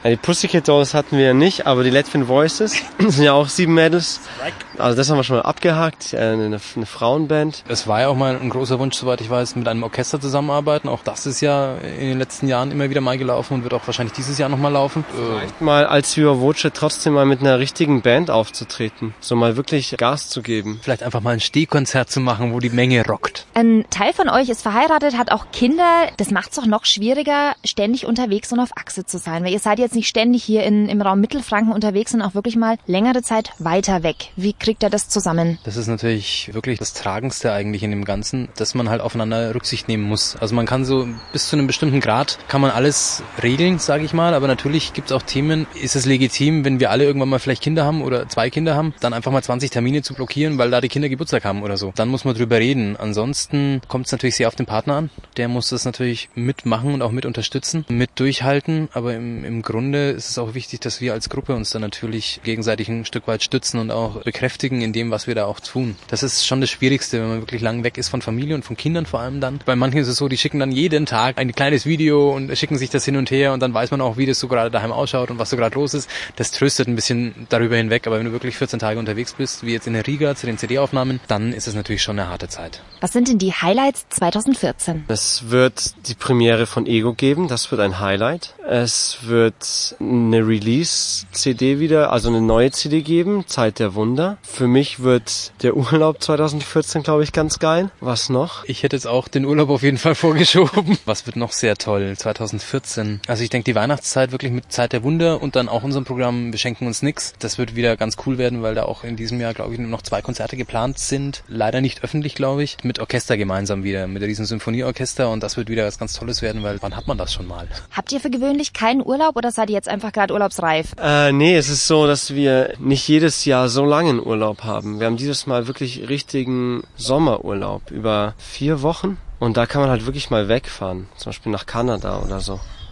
Ja, die Pussycat Dolls hatten wir ja nicht, aber die Latvian Voices sind ja auch 7 Mädels. Also das haben wir schon mal abgehakt, eine Frauenband. Es war ja auch mal ein großer Wunsch, soweit ich weiß, mit einem Orchester zusammenarbeiten. Auch das ist ja in den letzten Jahren immer wieder mal gelaufen und wird auch wahrscheinlich dieses Jahr nochmal laufen. Vielleicht mal als Viva Voce trotzdem mal mit einer richtigen Band aufzutreten. So mal wirklich Gas zu geben. Vielleicht einfach mal ein Stehkonzert zu machen, wo die Menge rockt. Ein Teil von euch ist verheiratet, hat auch Kinder. Das macht es doch noch schwieriger, ständig unterwegs und auf Achse zu sein. Weil ihr seid jetzt nicht ständig hier im Raum Mittelfranken unterwegs, sondern auch wirklich mal längere Zeit weiter weg. Wie kriegt ihr das zusammen? Das ist natürlich wirklich das Tragendste eigentlich in dem Ganzen, dass man halt aufeinander Rücksicht nehmen muss. Also man kann so bis zu einem bestimmten Grad kann man alles regeln, sage ich mal, aber natürlich gibt es auch Themen, ist es legitim, wenn wir alle irgendwann mal vielleicht Kinder haben oder 2 Kinder haben, dann einfach mal 20 Termine zu blockieren, weil da die Kinder Geburtstag haben oder so. Dann muss man drüber reden. Ansonsten kommt es natürlich sehr auf den Partner an. Der muss das natürlich mitmachen und auch mit unterstützen, mit durchhalten, aber im Grunde ist es auch wichtig, dass wir als Gruppe uns dann natürlich gegenseitig ein Stück weit stützen und auch bekräftigen in dem, was wir da auch tun. Das ist schon das Schwierigste, wenn man wirklich lang weg ist von Familie und von Kindern vor allem dann. Bei manchen ist es so, die schicken dann jeden Tag ein kleines Video und schicken sich das hin und her und dann weiß man auch, wie das so gerade daheim ausschaut und was so gerade los ist. Das tröstet ein bisschen darüber hinweg, aber wenn du wirklich 14 Tage unterwegs bist, wie jetzt in der Riga zu den CD-Aufnahmen, dann ist es natürlich schon eine harte Zeit. Was sind denn die Highlights 2014? Es wird die Premiere von Ego geben, das wird ein Highlight. Es wird eine Release-CD wieder, also eine neue CD geben, Zeit der Wunder. Für mich wird der Urlaub 2014, glaube ich, ganz geil. Was noch? Ich hätte jetzt auch den Urlaub auf jeden Fall vorgeschoben. Was wird noch sehr toll? 2014. Also ich denke, die Weihnachtszeit wirklich mit Zeit der Wunder und dann auch unserem Programm Wir schenken uns nix. Das wird wieder ganz cool werden, weil da auch in diesem Jahr, glaube ich, nur noch 2 Konzerte geplant sind. Leider nicht öffentlich, glaube ich. Mit Orchester gemeinsam wieder, mit diesem Symphonieorchester und das wird wieder was ganz Tolles werden, weil wann hat man das schon mal? Habt ihr für gewöhnlich keinen Urlaub oder seid ihr jetzt einfach gerade urlaubsreif? Nee, es ist so, dass wir nicht jedes Jahr so langen Urlaub haben. Wir haben dieses Mal wirklich richtigen Sommerurlaub über 4 Wochen und da kann man halt wirklich mal wegfahren, zum Beispiel nach Kanada oder so.